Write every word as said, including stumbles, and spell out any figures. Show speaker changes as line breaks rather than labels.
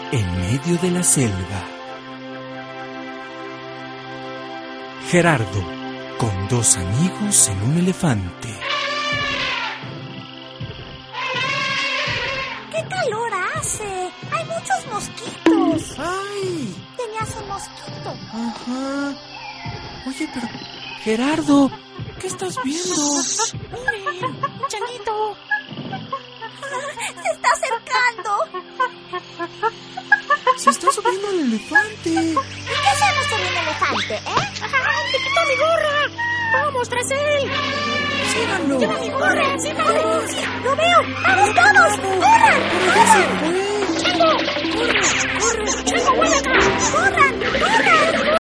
en medio de la selva. Gerardo, con dos amigos en un elefante.
¡Qué calor hace! ¡Hay muchos mosquitos!
¡Ay!
Tenías un mosquito.
Ajá. Oye, pero... Gerardo, ¿qué estás viendo?
¡Miren! ¡Changuito! ¡Se está acercando!
Se está subiendo el elefante.
¿Y qué hacemos con un elefante, eh?
¡Ay, te quitó mi gorra! ¡Vamos tras él!
¡Síganlo!
¡Lleva mi gorra! ¡Síganlo!
¡Sí! ¡Lo veo! ¡Vamos todos! ¡Corran! ¡Corran!
¡Chango! ¡Corre! ¡Corre! ¡Chango, vuelve acá!
¡Corran! ¡Corran!